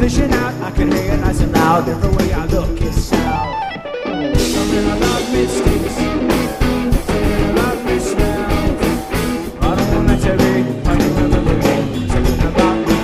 vision out, I can hear it nice and loud. Every way I look is south. Something about me